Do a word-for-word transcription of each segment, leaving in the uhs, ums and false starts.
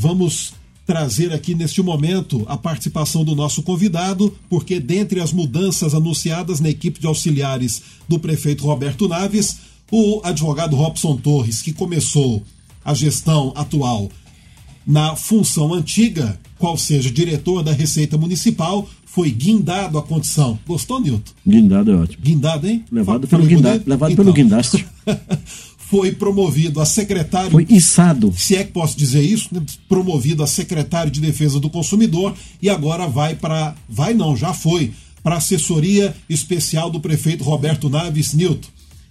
vamos trazer aqui neste momento a participação do nosso convidado, porque dentre as mudanças anunciadas na equipe de auxiliares do prefeito Roberto Naves, o advogado Robson Torres, que começou a gestão atual na função antiga, qual seja diretor da Receita Municipal, foi guindado à condição. Gostou, Nilton? Guindado é ótimo. Guindado, hein? Levado pelo, guinda... Levado então. pelo guindastro. Foi promovido a secretário... Foi içado. Se é que posso dizer isso, né? Promovido a secretário de Defesa do Consumidor e agora vai para... Vai não, já foi para a assessoria especial do prefeito Roberto Naves. Nilton,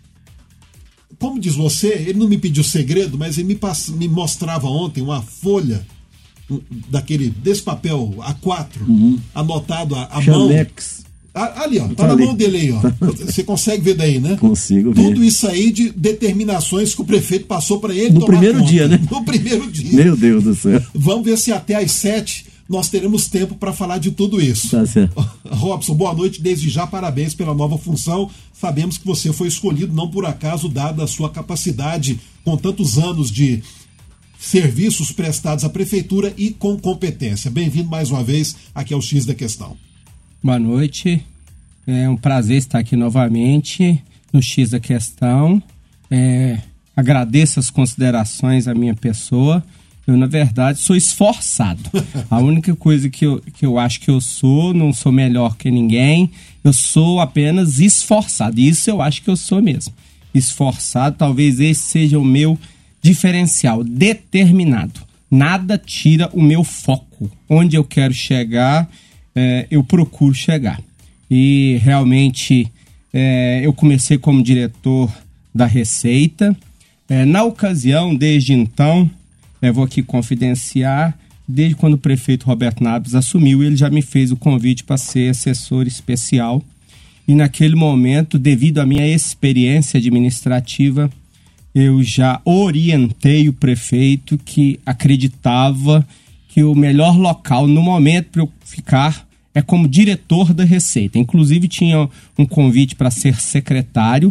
como diz você, ele não me pediu segredo, mas ele me, pass... me mostrava ontem uma folha daquele, desse papel A quatro, uhum. anotado à mão. Ali, ó, tá na mão dele aí, ó. Você consegue ver daí, né? Consigo ver. Tudo isso aí de determinações que o prefeito passou para ele no tomar primeiro conta. dia, né? No primeiro dia. Meu Deus do céu. Vamos ver se até às sete nós teremos tempo para falar de tudo isso. Tá certo. Robson, boa noite, desde já parabéns pela nova função. Sabemos que você foi escolhido não por acaso, dada a sua capacidade com tantos anos de serviços prestados à prefeitura e com competência. Bem-vindo mais uma vez aqui ao X da Questão. Boa noite, é um prazer estar aqui novamente no X da Questão. É, agradeço as considerações à minha pessoa. Eu, na verdade, sou esforçado. A única coisa que eu, que eu acho que eu sou, não sou melhor que ninguém, eu sou apenas esforçado. Isso eu acho que eu sou mesmo. Esforçado, talvez esse seja o meu diferencial, determinado. Nada tira o meu foco. Onde eu quero chegar, é, eu procuro chegar. E realmente é, eu comecei como diretor da Receita. É, na ocasião, desde então, eu vou aqui confidenciar, desde quando o prefeito Roberto Naves assumiu, ele já me fez o convite para ser assessor especial. E naquele momento, devido à minha experiência administrativa, eu já orientei o prefeito que acreditava que o melhor local no momento para eu ficar é como diretor da Receita. Inclusive tinha um convite para ser secretário,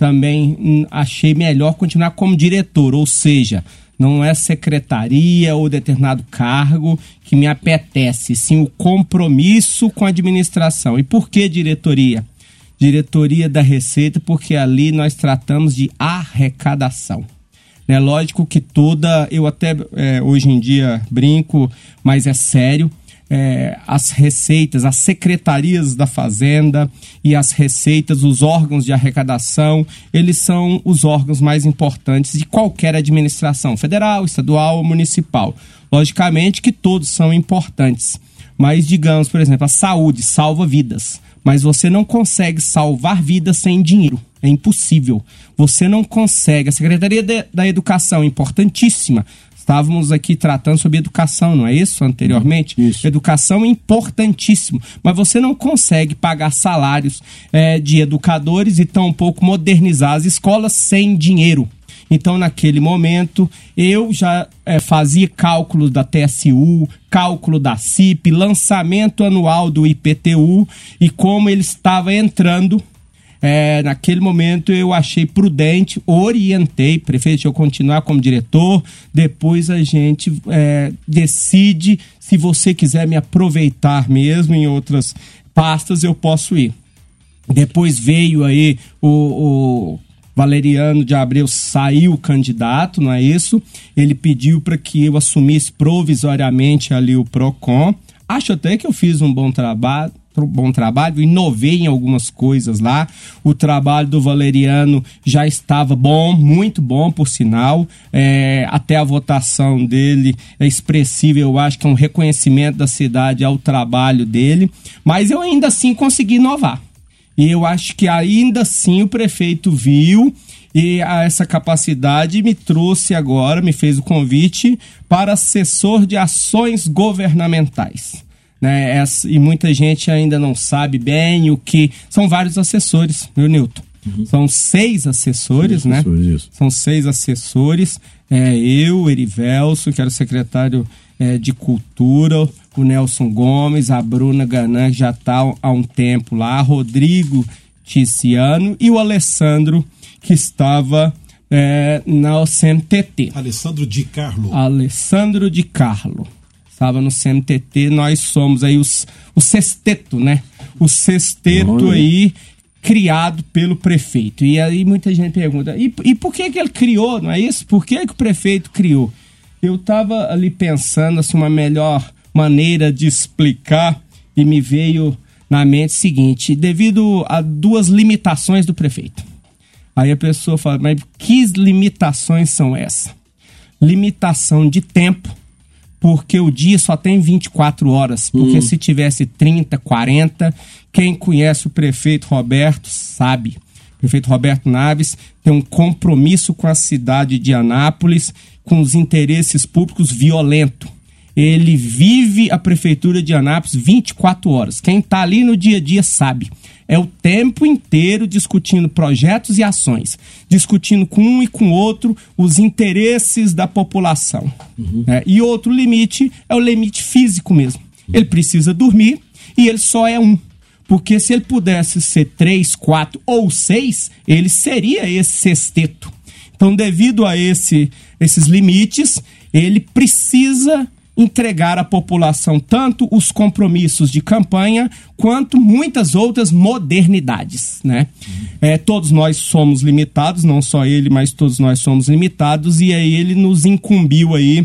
também achei melhor continuar como diretor, ou seja, não é secretaria ou determinado cargo que me apetece, sim o compromisso com a administração. E por que diretoria? Diretoria da Receita, porque ali nós tratamos de arrecadação. É lógico que toda, eu até é, hoje em dia brinco, mas é sério, é, as receitas, as secretarias da Fazenda e as receitas, os órgãos de arrecadação, eles são os órgãos mais importantes de qualquer administração, federal, estadual ou municipal. Logicamente que todos são importantes, mas digamos, por exemplo, a saúde salva vidas. Mas você não consegue salvar vidas sem dinheiro. É impossível. Você não consegue. A Secretaria de, da Educação, importantíssima. Estávamos aqui tratando sobre educação, não é isso? Anteriormente? Isso. Educação é importantíssimo. Mas você não consegue pagar salários é, de educadores e tampouco modernizar as escolas sem dinheiro. Então, naquele momento, eu já é, fazia cálculo da T S U, cálculo da C I P, lançamento anual do I P T U, e como ele estava entrando, é, naquele momento eu achei prudente, orientei, prefeito, eu continuar como diretor, depois a gente é, decide, se você quiser me aproveitar mesmo em outras pastas, eu posso ir. Depois veio aí o... o Valeriano de Abreu saiu candidato, não é isso? Ele pediu para que eu assumisse provisoriamente ali o PROCON. Acho até que eu fiz um bom trabalho, bom trabalho, inovei em algumas coisas lá. O trabalho do Valeriano já estava bom, muito bom, por sinal. É, até a votação dele é expressiva, eu acho que é um reconhecimento da cidade ao trabalho dele. Mas eu ainda assim consegui inovar. E eu acho que ainda assim o prefeito viu e a essa capacidade me trouxe agora, me fez o convite para assessor de ações governamentais. Né? Essa, e muita gente ainda não sabe bem o que... São vários assessores, viu, Nilton? Uhum. São seis assessores, seis né? Assessores, isso. São seis assessores. É, eu, Erivelso, que era o secretário é, de Cultura, o Nelson Gomes, a Bruna Ganan, que já está há um tempo lá, Rodrigo Ticiano e o Alessandro, que estava é, na C M T T. Alessandro Di Carlo. Alessandro Di Carlo. Estava no C M T T, nós somos aí os, o sexteto, né? O sexteto Olha. aí criado pelo prefeito. E aí muita gente pergunta, e, e por que que ele criou, não é isso? Por que que o prefeito criou? Eu estava ali pensando assim, uma melhor maneira de explicar e me veio na mente o seguinte, devido a duas limitações do prefeito. Aí a pessoa fala, mas que limitações são essas? Limitação de tempo, porque o dia só tem vinte e quatro horas, porque hum. se tivesse trinta, quarenta, quem conhece o prefeito Roberto sabe. O prefeito Roberto Naves tem um compromisso com a cidade de Anápolis, com os interesses públicos violento. Ele vive a prefeitura de Anápolis vinte e quatro horas. Quem está ali no dia a dia sabe. É o tempo inteiro discutindo projetos e ações, discutindo com um e com o outro os interesses da população. Uhum. É, e outro limite é o limite físico mesmo. Ele precisa dormir e ele só é um. Porque se ele pudesse ser três, quatro ou seis, ele seria esse sexteto. Então, devido a esse, esses limites, ele precisa entregar à população tanto os compromissos de campanha quanto muitas outras modernidades, né? Uhum. É, todos nós somos limitados, não só ele, mas todos nós somos limitados, e aí ele nos incumbiu aí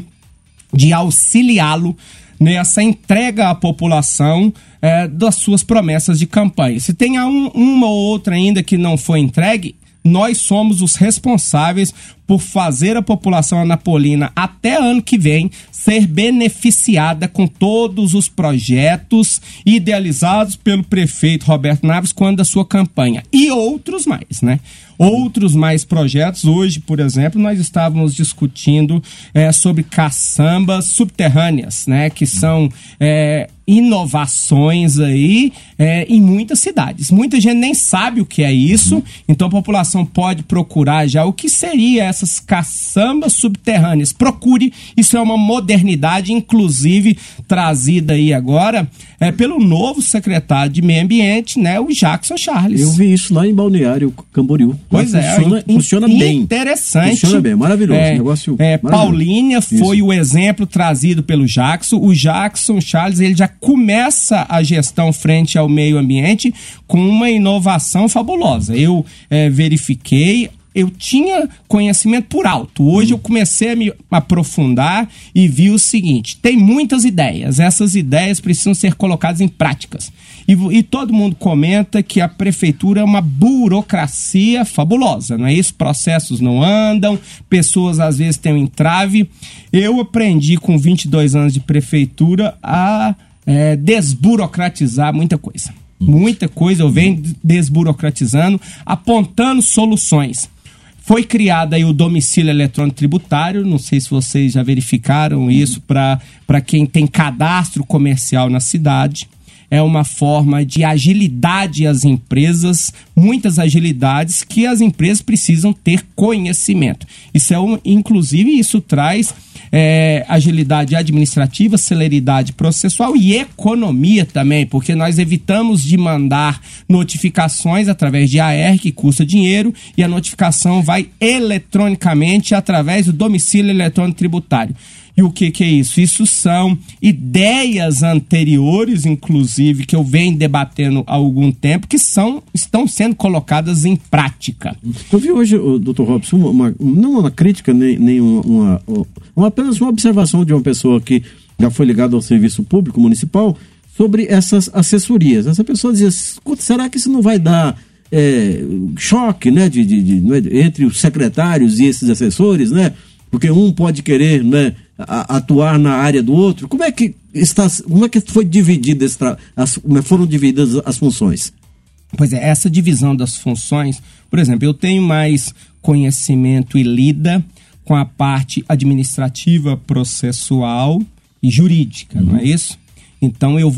de auxiliá-lo nessa entrega à população é, das suas promessas de campanha. Se tem um, uma ou outra ainda que não foi entregue, nós somos os responsáveis por fazer a população anapolina até ano que vem ser beneficiada com todos os projetos idealizados pelo prefeito Roberto Naves quando da sua campanha. E outros mais, né? Outros mais projetos. Hoje, por exemplo, nós estávamos discutindo é, sobre caçambas subterrâneas, né? Que são é, inovações aí é, em muitas cidades. Muita gente nem sabe o que é isso, então a população pode procurar já o que seria essas caçambas subterrâneas. Procure, isso é uma modernidade, inclusive trazida aí agora é, pelo novo secretário de Meio Ambiente, né, o Jackson Charles. Eu vi isso lá em Balneário Camboriú. Pois é, funciona, in, funciona bem. Interessante. Funciona bem, maravilhoso. É, negócio é, maravilhoso. Paulínia foi isso. O exemplo trazido pelo Jackson. O Jackson Charles, ele já começa a gestão frente ao meio ambiente com uma inovação fabulosa. Eu é, verifiquei, eu tinha conhecimento por alto. Hoje eu comecei a me aprofundar e vi o seguinte, tem muitas ideias, essas ideias precisam ser colocadas em práticas. E, e todo mundo comenta que a prefeitura é uma burocracia fabulosa, não é isso? Processos não andam, pessoas às vezes têm um entrave. Eu aprendi com vinte e dois anos de prefeitura a é, desburocratizar muita coisa. Muita coisa eu venho desburocratizando, apontando soluções. Foi criado aí o domicílio eletrônico tributário, não sei se vocês já verificaram isso, para quem tem cadastro comercial na cidade. É uma forma de agilidade às empresas, muitas agilidades que as empresas precisam ter conhecimento. Isso é um, inclusive, isso traz é, agilidade administrativa, celeridade processual e economia também, porque nós evitamos de mandar notificações através de A R, que custa dinheiro, e a notificação vai eletronicamente através do domicílio eletrônico tributário. E o que, que é isso? Isso são ideias anteriores, inclusive, que eu venho debatendo há algum tempo, que são, estão sendo colocadas em prática. Eu vi hoje, doutor Robson, uma, uma, não uma crítica, nem, nem uma, uma, uma, apenas uma observação de uma pessoa que já foi ligada ao serviço público municipal sobre essas assessorias. Essa pessoa dizia, será que isso não vai dar é, choque, né, de, de, de, entre os secretários e esses assessores, né? Porque um pode querer, né, atuar na área do outro. Como é que está, como é que foi dividida as, foram divididas as funções? Pois é, essa divisão das funções, por exemplo, eu tenho mais conhecimento e lida com a parte administrativa, processual e jurídica, uhum. não é isso? Então eu vou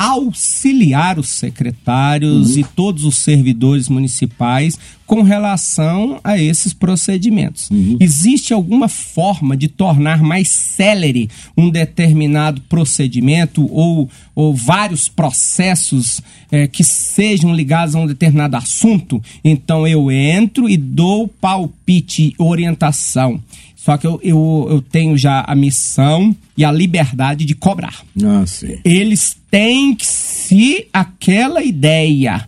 auxiliar os secretários uhum. e todos os servidores municipais com relação a esses procedimentos. Uhum. Existe alguma forma de tornar mais célere um determinado procedimento ou, ou vários processos é, que sejam ligados a um determinado assunto? Então eu entro e dou palpite, orientação. Só que eu, eu, eu tenho já a missão e a liberdade de cobrar. Ah, sim. Eles têm que, se aquela ideia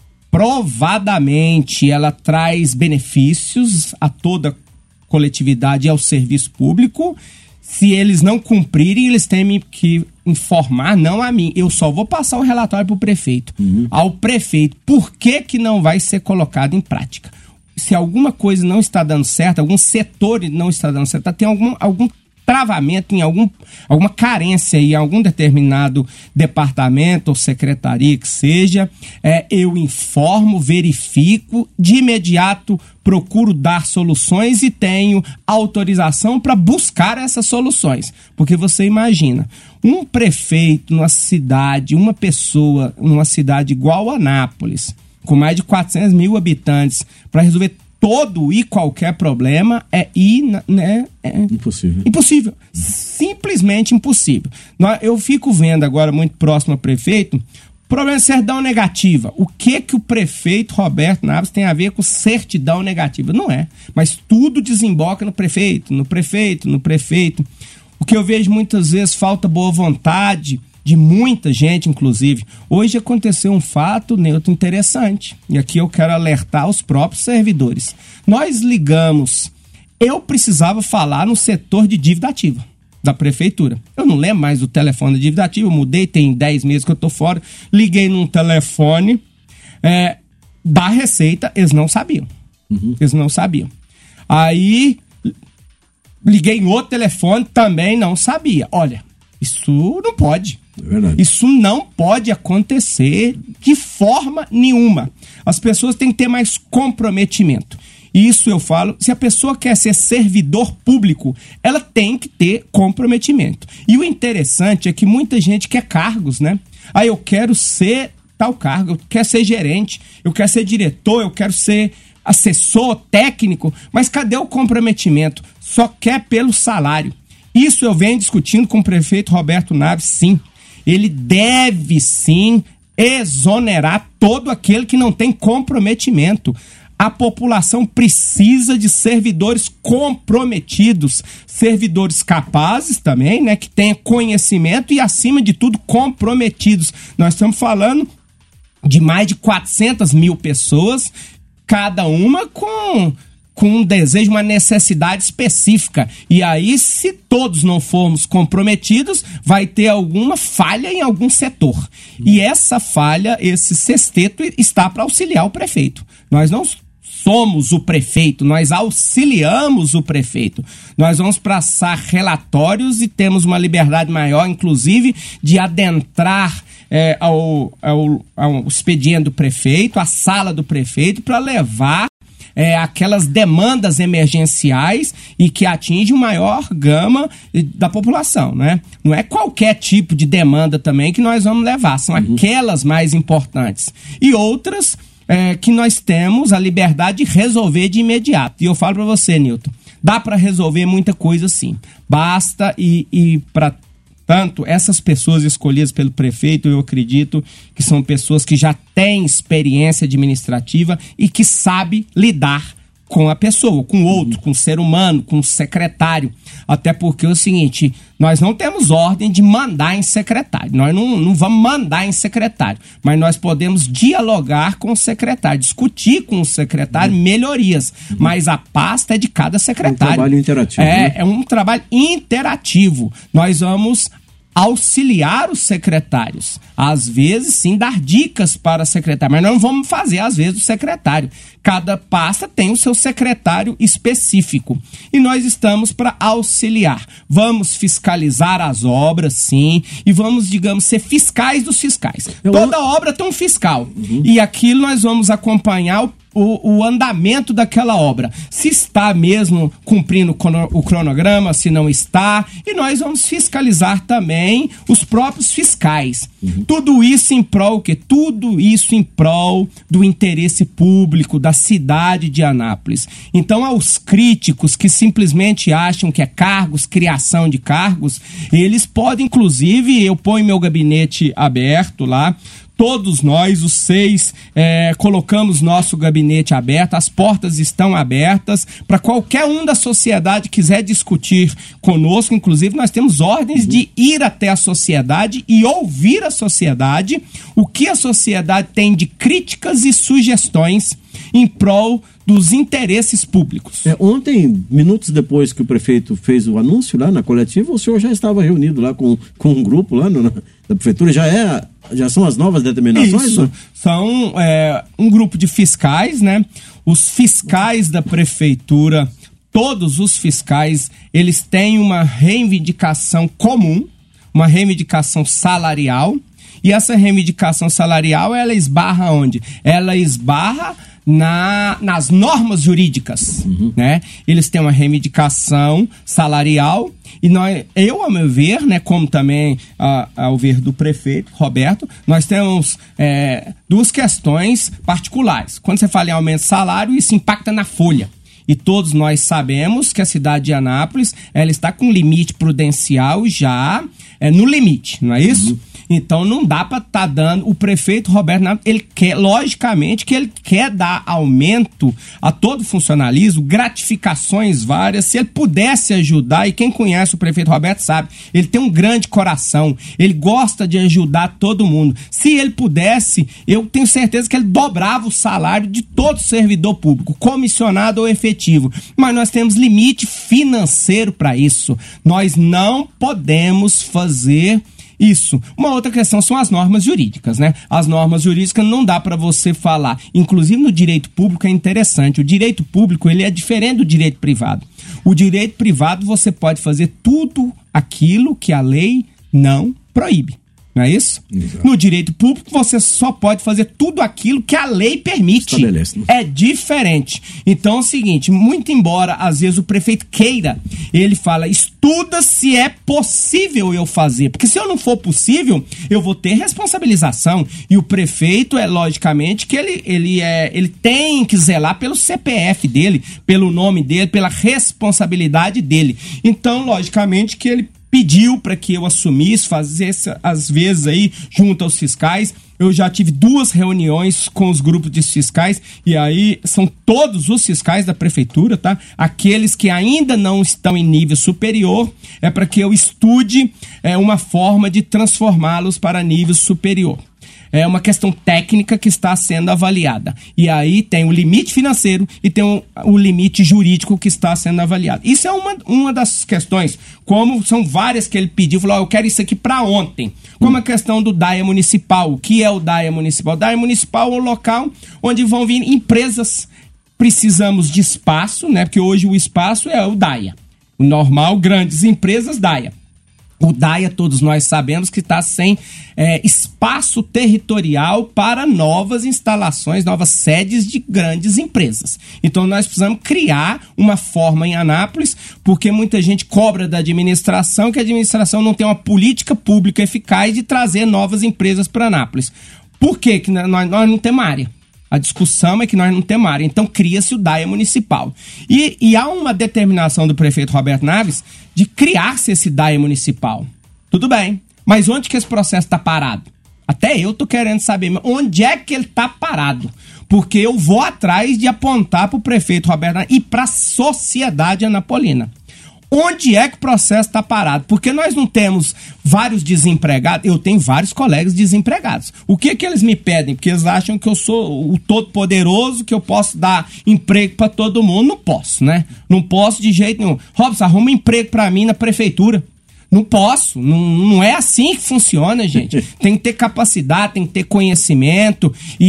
provadamente ela traz benefícios a toda a coletividade e ao serviço público, se eles não cumprirem, eles têm que informar, não a mim. Eu só vou passar o relatório para o prefeito. Uhum. Ao prefeito, por que que não vai ser colocado em prática? Se alguma coisa não está dando certo, algum setor não está dando certo, tem algum, algum travamento, em algum, alguma carência em algum determinado departamento ou secretaria que seja, é, eu informo, verifico, de imediato procuro dar soluções e tenho autorização para buscar essas soluções. Porque você imagina, um prefeito numa cidade, uma pessoa numa cidade igual a Anápolis, com mais de quatrocentos mil habitantes, para resolver todo e qualquer problema, é, in, né, é impossível. Impossível. Simplesmente impossível. Eu fico vendo agora, muito próximo ao prefeito, problema de certidão negativa. O que que o prefeito Roberto Naves tem a ver com certidão negativa? Não é. Mas tudo desemboca no prefeito, no prefeito, no prefeito. O que eu vejo muitas vezes, falta boa vontade de muita gente, inclusive. Hoje aconteceu um fato, Newton, interessante. E aqui eu quero alertar os próprios servidores. Nós ligamos, eu precisava falar no setor de dívida ativa da prefeitura. Eu não lembro mais do telefone da dívida ativa, eu mudei, tem dez meses que eu tô fora. Liguei num telefone é, da Receita, eles não sabiam. Uhum. Eles não sabiam. Aí, liguei em outro telefone, também não sabia. Olha, isso não pode. É verdade. Isso não pode acontecer de forma nenhuma. As pessoas têm que ter mais comprometimento. Isso eu falo, se a pessoa quer ser servidor público, ela tem que ter comprometimento. E o interessante é que muita gente quer cargos, né? Ah, eu quero ser tal cargo, eu quero ser gerente, eu quero ser diretor, eu quero ser assessor, técnico, mas cadê o comprometimento? Só quer pelo salário. Isso eu venho discutindo com o prefeito Roberto Naves, sim. Ele deve, sim, exonerar todo aquele que não tem comprometimento. A população precisa de servidores comprometidos, servidores capazes também, né, que tenham conhecimento e, acima de tudo, comprometidos. Nós estamos falando de mais de quatrocentas mil pessoas, cada uma com... com um desejo, uma necessidade específica. E aí, se todos não formos comprometidos, vai ter alguma falha em algum setor. E essa falha, esse sexteto, está para auxiliar o prefeito. Nós não somos o prefeito, nós auxiliamos o prefeito. Nós vamos passar relatórios e temos uma liberdade maior, inclusive, de adentrar é, ao, ao, ao expediente do prefeito, à sala do prefeito, para levar É, aquelas demandas emergenciais e que atingem o maior gama da população, né? Não é qualquer tipo de demanda também que nós vamos levar, são uhum. aquelas mais importantes. E outras é, que nós temos a liberdade de resolver de imediato. E eu falo para você, Newton, dá para resolver muita coisa sim. Basta e, e para Tanto essas pessoas escolhidas pelo prefeito, eu acredito que são pessoas que já têm experiência administrativa e que sabem lidar com a pessoa, com o outro, com o ser humano, com o secretário. Até porque é o seguinte, nós não temos ordem de mandar em secretário, nós não, não vamos mandar em secretário, mas nós podemos dialogar com o secretário, discutir com o secretário uhum. melhorias, uhum. mas a pasta é de cada secretário. É um trabalho interativo. É, né? é um trabalho interativo. Nós vamos auxiliar os secretários, às vezes sim dar dicas para o secretário, mas não vamos fazer às vezes o secretário. Cada pasta tem o seu secretário específico e nós estamos para auxiliar. Vamos fiscalizar as obras, sim, e vamos, digamos, ser fiscais dos fiscais. Eu... Toda obra tem um fiscal uhum. e aquilo nós vamos acompanhar o o, o andamento daquela obra. Se está mesmo cumprindo o cronograma, se não está. E nós vamos fiscalizar também os próprios fiscais. Uhum. Tudo isso em prol o quê? Tudo isso em prol do interesse público da cidade de Anápolis. Então, aos críticos que simplesmente acham que é cargos, criação de cargos, eles podem, inclusive, eu ponho meu gabinete aberto lá, todos nós, os seis, é, colocamos nosso gabinete aberto, as portas estão abertas para qualquer um da sociedade quiser discutir conosco. Inclusive, nós temos ordens de ir até a sociedade e ouvir a sociedade, o que a sociedade tem de críticas e sugestões em prol dos interesses públicos. É, ontem, minutos depois que o prefeito fez o anúncio lá na coletiva, o senhor já estava reunido lá com, com um grupo lá no, na, da prefeitura, já é, já são as novas determinações? Isso, né? São é, um grupo de fiscais, né? Os fiscais da prefeitura, todos os fiscais, eles têm uma reivindicação comum, uma reivindicação salarial, e essa reivindicação salarial, ela esbarra onde? Ela esbarra Na, nas normas jurídicas, uhum. né? Eles têm uma reivindicação salarial e nós, eu, ao meu ver, né, como também a, ao ver do prefeito Roberto, nós temos é, duas questões particulares. Quando você fala em aumento de salário, isso impacta na folha. E todos nós sabemos que a cidade de Anápolis, ela está com limite prudencial já é, no limite, não é isso? Uhum. Então não dá para estar tá dando, o prefeito Roberto, ele quer, logicamente que ele quer dar aumento a todo funcionalismo, gratificações várias, se ele pudesse ajudar, e quem conhece o prefeito Roberto sabe, ele tem um grande coração, ele gosta de ajudar todo mundo. Se ele pudesse, eu tenho certeza que ele dobrava o salário de todo servidor público, comissionado ou efetivo, mas nós temos limite financeiro para isso, nós não podemos fazer isso. Uma outra questão são as normas jurídicas, né? As normas jurídicas não dá para você falar. Inclusive no direito público é interessante. O direito público, ele é diferente do direito privado. O direito privado você pode fazer tudo aquilo que a lei não proíbe. Não é isso? Exato. No direito público, você só pode fazer tudo aquilo que a lei permite. Estabelece, né? É diferente. Então é o seguinte, muito embora às vezes o prefeito queira, ele fala, estuda se é possível eu fazer. Porque se eu não for possível, eu vou ter responsabilização. E o prefeito, é logicamente, que ele, ele, é, ele tem que zelar pelo C P F dele, pelo nome dele, pela responsabilidade dele. Então, logicamente, que ele pediu para que eu assumisse, fazesse às vezes aí junto aos fiscais. Eu já tive duas reuniões com os grupos de fiscais e aí são todos os fiscais da prefeitura, tá? Aqueles que ainda não estão em nível superior, é para que eu estude é, uma forma de transformá-los para nível superior. É uma questão técnica que está sendo avaliada. E aí tem o limite financeiro e tem o, o limite jurídico que está sendo avaliado. Isso é uma, uma das questões, como são várias que ele pediu, falou, oh, eu quero isso aqui para ontem. Como a questão do DAIA municipal. O que é o DAIA municipal? O DAIA municipal é um local onde vão vir empresas. Precisamos de espaço, né? Porque hoje o espaço é o DAIA. O normal, grandes empresas, DAIA. O DAIA, todos nós sabemos que está sem é, espaço territorial para novas instalações, novas sedes de grandes empresas. Então nós precisamos criar uma forma em Anápolis, porque muita gente cobra da administração que a administração não tem uma política pública eficaz de trazer novas empresas para Anápolis. Por quê? Que nós, nós não temos área. A discussão é que nós não temos área, então cria-se o DAIA municipal. E, e há uma determinação do prefeito Roberto Naves de criar-se esse DAIA municipal. Tudo bem, mas onde que esse processo está parado? Até eu tô querendo saber onde é que ele está parado. Porque eu vou atrás de apontar para o prefeito Roberto Naves e para a sociedade anapolina. Onde é que o processo está parado? Porque nós não temos vários desempregados. Eu tenho vários colegas desempregados. O que que eles me pedem? Porque eles acham que eu sou o todo-poderoso, que eu posso dar emprego para todo mundo. Não posso, né? Não posso de jeito nenhum. Robson, arruma emprego para mim na prefeitura. Não posso. Não, não é assim que funciona, gente. Tem que ter capacidade, tem que ter conhecimento.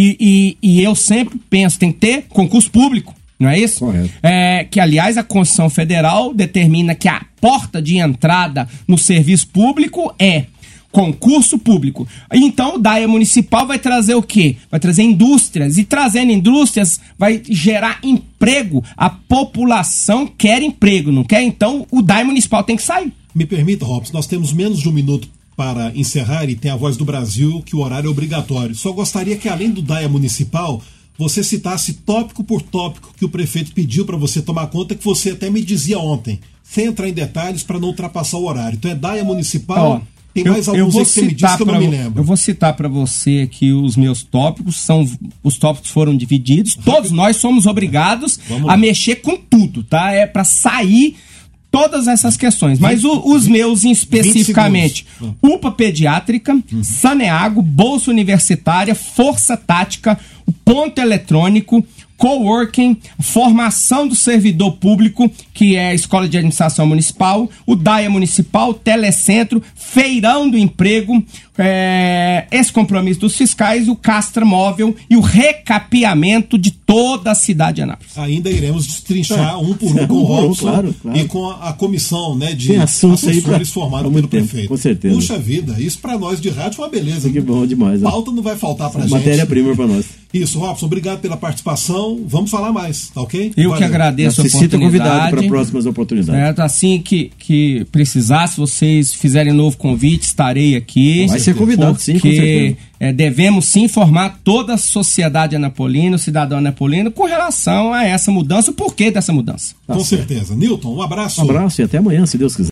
E, e, e eu sempre penso, tem que ter concurso público. Não é isso? Correto. É, que, aliás, a Constituição Federal determina que a porta de entrada no serviço público é concurso público. Então o D A E A municipal vai trazer o quê? Vai trazer indústrias, e trazendo indústrias vai gerar emprego. A população quer emprego, não quer? Então o D A E A municipal tem que sair. Me permita, Robson, nós temos menos de um minuto para encerrar e tem a Voz do Brasil, que o horário é obrigatório. Só gostaria que, além do D A E A municipal, você citasse tópico por tópico que o prefeito pediu para você tomar conta, que você até me dizia ontem, sem entrar em detalhes para não ultrapassar o horário. Então é D A E A municipal, oh, tem mais eu, alguns eu aí que você me disse que eu não me lembro. Eu vou citar para você que os meus tópicos são, os tópicos foram divididos, Rápido. Todos nós somos obrigados Vamos a lá. mexer com tudo, tá? É para sair todas essas questões, mas o, os meus especificamente, U P A pediátrica, uhum. Saneago, bolsa universitária, força tática, o ponto eletrônico, coworking, formação do servidor público, que é a Escola de Administração Municipal, o D A E A Municipal, Telecentro, Feirão do Emprego, é, esse compromisso dos fiscais, o Castra Móvel e o recapeamento de toda a cidade de Anápolis. Ainda iremos destrinchar é, um por um com o Robson claro, claro. e com a, a comissão, né, de assessores formados pelo tempo, prefeito. Com certeza. Puxa vida, isso para nós de rádio foi uma beleza. Que bom demais. Pauta não vai faltar pra gente. Matéria-prima para nós. Isso, Robson, obrigado pela participação. Vamos falar mais, tá ok? Eu Valeu. que agradeço a oportunidade. Convidado para próximas oportunidades. Certo? Assim que, que precisar, se vocês fizerem novo convite, estarei aqui. Vai ser convidado, sim, com certeza. É, devemos sim informar toda a sociedade anapolina, o cidadão anapolino, com relação a essa mudança, o porquê dessa mudança. Tá com certo. certeza. Newton, um abraço. Um abraço e até amanhã, se Deus quiser.